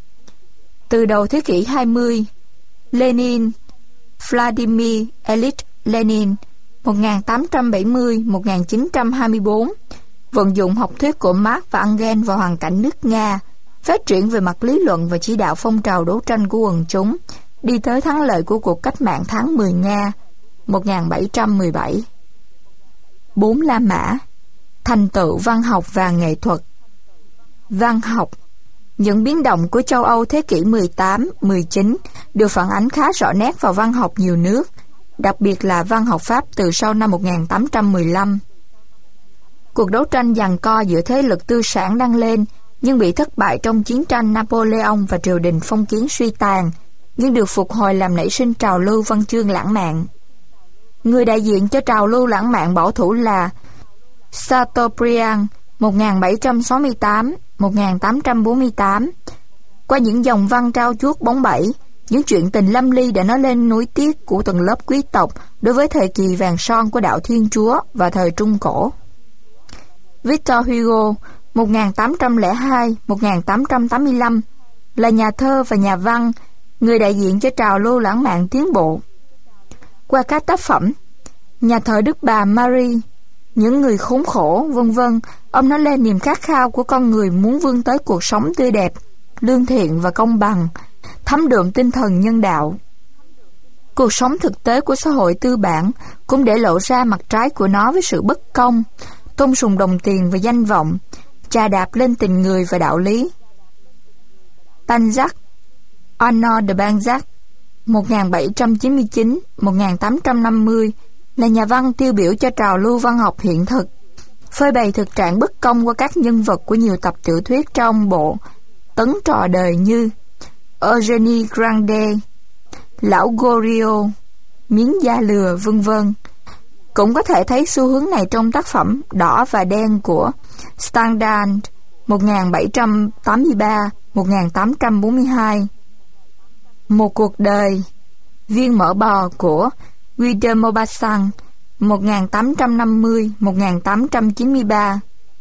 Từ đầu thế kỷ hai mươi, Lenin, Vladimir Ilyich Lenin, một nghìn tám trăm bảy mươi đến một nghìn chín trăm hai mươi tư, vận dụng học thuyết của Marx và Engels vào hoàn cảnh nước Nga, phát triển về mặt lý luận và chỉ đạo phong trào đấu tranh của quần chúng, đi tới thắng lợi của cuộc cách mạng tháng mười Nga, một nghìn bảy trăm mười bảy. Bốn La Mã, thành tựu văn học và nghệ thuật. Văn học. Những biến động của châu Âu thế kỷ mười tám mười chín được phản ánh khá rõ nét vào văn học nhiều nước, đặc biệt là văn học Pháp từ sau năm một nghìn tám trăm mười lăm. Cuộc đấu tranh giằng co giữa thế lực tư sản đang lên nhưng bị thất bại trong chiến tranh Napoleon và triều đình phong kiến suy tàn, nhưng được phục hồi làm nảy sinh trào lưu văn chương lãng mạn. Người đại diện cho trào lưu lãng mạn bảo thủ là Chateaubriand, một nghìn bảy trăm sáu mươi tám đến một nghìn tám trăm bốn mươi tám. Qua những dòng văn trao chuốt bóng bẩy, những chuyện tình lâm ly đã nói lên nối tiếc của tầng lớp quý tộc đối với thời kỳ vàng son của đạo Thiên Chúa và thời Trung Cổ. Victor Hugo, một nghìn tám trăm lẻ hai đến một nghìn tám trăm tám mươi lăm, là nhà thơ và nhà văn, người đại diện cho trào lưu lãng mạn tiến bộ. Qua các tác phẩm Nhà thờ Đức Bà Marie, Những người khốn khổ, vân vân, ông nói lên niềm khát khao của con người muốn vươn tới cuộc sống tươi đẹp, lương thiện và công bằng, thấm đượm tinh thần nhân đạo. Cuộc sống thực tế của xã hội tư bản cũng để lộ ra mặt trái của nó với sự bất công, tôn sùng đồng tiền và danh vọng, chà đạp lên tình người và đạo lý. Balzac, Arnaud de Balzac, một nghìn bảy trăm chín mươi chín đến một nghìn tám trăm năm mươi, là nhà văn tiêu biểu cho trào lưu văn học hiện thực, phơi bày thực trạng bất công qua các nhân vật của nhiều tập tiểu thuyết trong bộ Tấn trò đời như Eugénie Grandet, Lão Goriot, Miếng da lừa, vân vân. Cũng có thể thấy xu hướng này trong tác phẩm Đỏ và Đen của Stendhal một nghìn bảy trăm tám mươi ba đến một nghìn tám trăm bốn mươi hai, Một cuộc đời, Viên mỡ bò của Guy de Maupassant một nghìn tám trăm năm mươi đến một nghìn tám trăm chín mươi ba.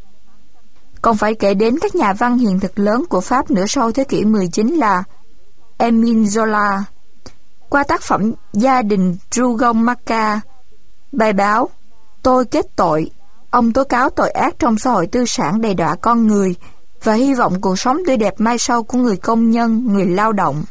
Còn phải kể đến các nhà văn hiện thực lớn của Pháp nửa sau thế kỷ mười chín là Émile Zola. Qua tác phẩm Gia đình Rougon Macquart, bài báo Tôi kết tội, ông tố cáo tội ác trong xã hội tư sản đầy đọa con người và hy vọng cuộc sống tươi đẹp mai sau của người công nhân, người lao động.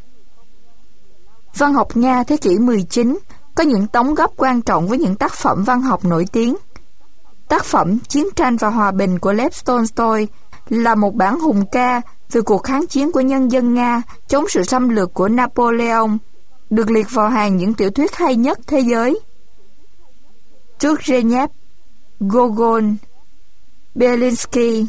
Văn học Nga thế kỷ mười chín có những đóng góp quan trọng với những tác phẩm văn học nổi tiếng. Tác phẩm Chiến tranh và Hòa bình của Lev Tolstoy là một bản hùng ca về cuộc kháng chiến của nhân dân Nga chống sự xâm lược của Napoleon, được liệt vào hàng những tiểu thuyết hay nhất thế giới. Turgenev, Gogol, Belinsky,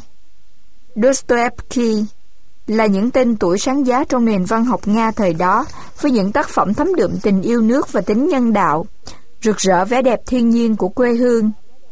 Dostoevsky là những tên tuổi sáng giá trong nền văn học Nga thời đó, với những tác phẩm thấm đượm tình yêu nước và tính nhân đạo, rực rỡ vẻ đẹp thiên nhiên của quê hương.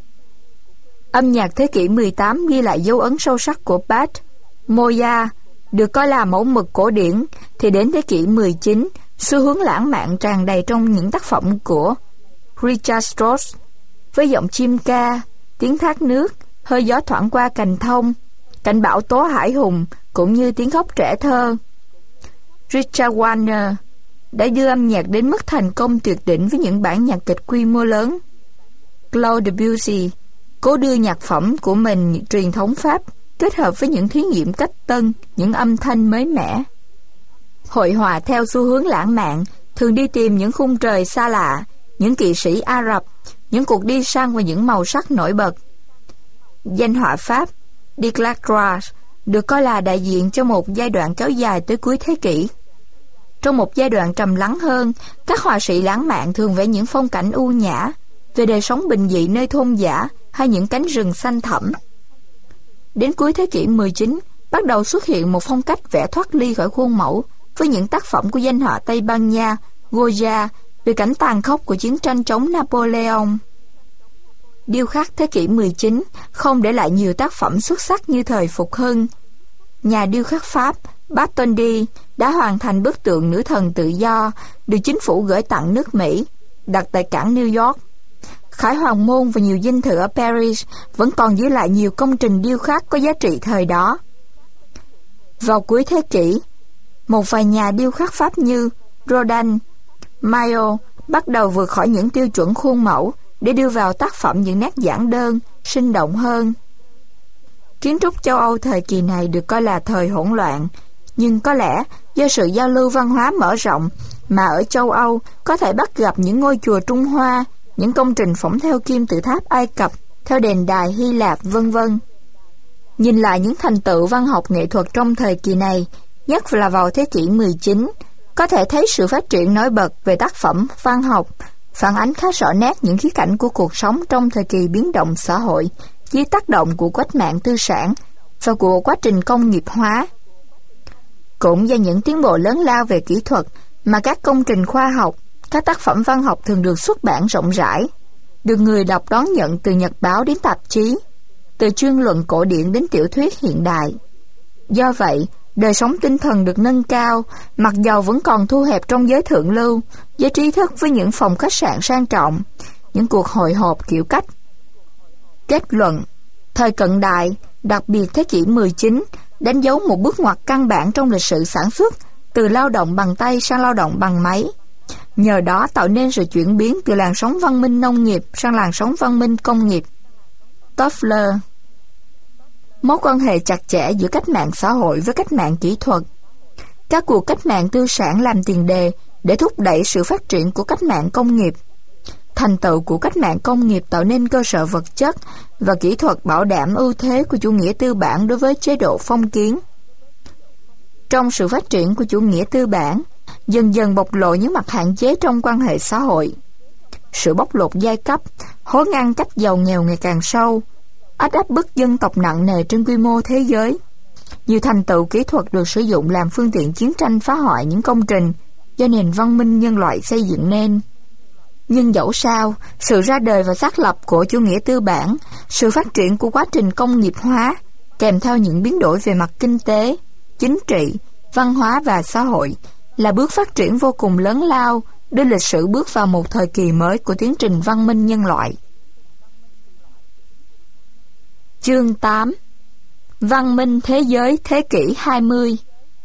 Âm nhạc thế kỷ mười tám ghi lại dấu ấn sâu sắc của Bach, Mozart, được coi là mẫu mực cổ điển, thì đến thế kỷ mười chín, xu hướng lãng mạn tràn đầy trong những tác phẩm của Richard Strauss, với giọng chim ca, tiếng thác nước, hơi gió thoảng qua cành thông, cảnh bão tố hải hùng, cũng như tiếng khóc trẻ thơ. Richard Wagner đã đưa âm nhạc đến mức thành công tuyệt đỉnh với những bản nhạc kịch quy mô lớn. Claude Debussy cố đưa nhạc phẩm của mình truyền thống Pháp, kết hợp với những thí nghiệm cách tân, những âm thanh mới mẻ. Hội họa theo xu hướng lãng mạn thường đi tìm những khung trời xa lạ, những kỵ sĩ Ả Rập, những cuộc đi săn và những màu sắc nổi bật. Danh họa Pháp Delacroix được coi là đại diện cho một giai đoạn kéo dài tới cuối thế kỷ. Trong một giai đoạn trầm lắng hơn, các họa sĩ lãng mạn thường vẽ những phong cảnh u nhã về đời sống bình dị nơi thôn dã hay những cánh rừng xanh thẳm. Đến cuối thế kỷ mười chín, bắt đầu xuất hiện một phong cách vẽ thoát ly khỏi khuôn mẫu với những tác phẩm của danh họa Tây Ban Nha Goya về cảnh tàn khốc của chiến tranh chống Napoleon. Điêu khắc thế kỷ mười chín không để lại nhiều tác phẩm xuất sắc như thời Phục Hưng. Nhà điêu khắc Pháp Bartholdi đã hoàn thành bức tượng nữ thần tự do, được chính phủ gửi tặng nước Mỹ, đặt tại cảng New York. Khải Hoàn Môn và nhiều dinh thự ở Paris vẫn còn giữ lại nhiều công trình điêu khắc có giá trị thời đó. Vào cuối thế kỷ, một vài nhà điêu khắc Pháp như Rodin, Maillot bắt đầu vượt khỏi những tiêu chuẩn khuôn mẫu để đưa vào tác phẩm những nét giản đơn, sinh động hơn. Kiến trúc châu Âu thời kỳ này được coi là thời hỗn loạn, nhưng có lẽ do sự giao lưu văn hóa mở rộng mà ở châu Âu có thể bắt gặp những ngôi chùa Trung Hoa, những công trình phỏng theo kim tự tháp Ai Cập, theo đền đài Hy Lạp, vân vân. Nhìn lại những thành tựu văn học nghệ thuật trong thời kỳ này, nhất là vào thế kỷ mười chín, có thể thấy sự phát triển nổi bật về tác phẩm văn học, phản ánh khá rõ nét những khía cạnh của cuộc sống trong thời kỳ biến động xã hội dưới tác động của cách mạng tư sản và của quá trình công nghiệp hóa. Cũng do những tiến bộ lớn lao về kỹ thuật mà các công trình khoa học, các tác phẩm văn học thường được xuất bản rộng rãi, được người đọc đón nhận từ nhật báo đến tạp chí, từ chuyên luận cổ điển đến tiểu thuyết hiện đại. Do vậy, đời sống tinh thần được nâng cao, mặc dầu vẫn còn thu hẹp trong giới thượng lưu, giới trí thức với những phòng khách sạn sang trọng, những cuộc hội họp kiểu cách. Kết luận, thời cận đại, đặc biệt thế kỷ mười chín, đánh dấu một bước ngoặt căn bản trong lịch sử sản xuất từ lao động bằng tay sang lao động bằng máy. Nhờ đó tạo nên sự chuyển biến từ làn sóng văn minh nông nghiệp sang làn sóng văn minh công nghiệp. Toffler. Mối quan hệ chặt chẽ giữa cách mạng xã hội với cách mạng kỹ thuật. Các cuộc cách mạng tư sản làm tiền đề để thúc đẩy sự phát triển của cách mạng công nghiệp. Thành tựu của cách mạng công nghiệp tạo nên cơ sở vật chất và kỹ thuật bảo đảm ưu thế của chủ nghĩa tư bản đối với chế độ phong kiến. Trong sự phát triển của chủ nghĩa tư bản, dần dần bộc lộ những mặt hạn chế trong quan hệ xã hội. Sự bóc lột giai cấp, hố ngăn cách giàu nghèo ngày càng sâu, ách áp bức dân tộc nặng nề trên quy mô thế giới. Nhiều thành tựu kỹ thuật được sử dụng làm phương tiện chiến tranh phá hoại những công trình do nền văn minh nhân loại xây dựng nên. Nhưng dẫu sao, sự ra đời và xác lập của chủ nghĩa tư bản, sự phát triển của quá trình công nghiệp hóa, kèm theo những biến đổi về mặt kinh tế, chính trị, văn hóa và xã hội, là bước phát triển vô cùng lớn lao, đưa lịch sử bước vào một thời kỳ mới của tiến trình văn minh nhân loại. Chương tám. Văn minh thế giới thế kỷ hai mươi.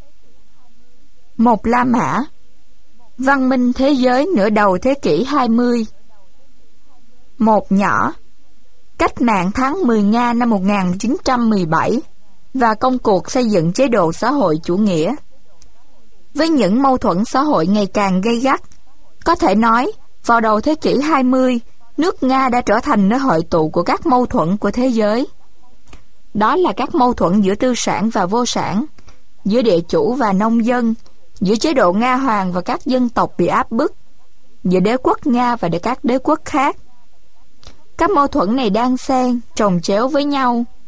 Một La Mã. Văn minh thế giới nửa đầu thế kỷ hai mươi. Một nhỏ. Cách mạng tháng mười Nga năm một nghìn chín trăm mười bảy và công cuộc xây dựng chế độ xã hội chủ nghĩa. Với những mâu thuẫn xã hội ngày càng gay gắt, có thể nói, vào đầu thế kỷ hai mươi, nước Nga đã trở thành nơi hội tụ của các mâu thuẫn của thế giới. Đó là các mâu thuẫn giữa tư sản và vô sản, giữa địa chủ và nông dân, giữa chế độ Nga Hoàng và các dân tộc bị áp bức, giữa đế quốc Nga và các đế quốc khác. Các mâu thuẫn này đan xen, chồng chéo với nhau,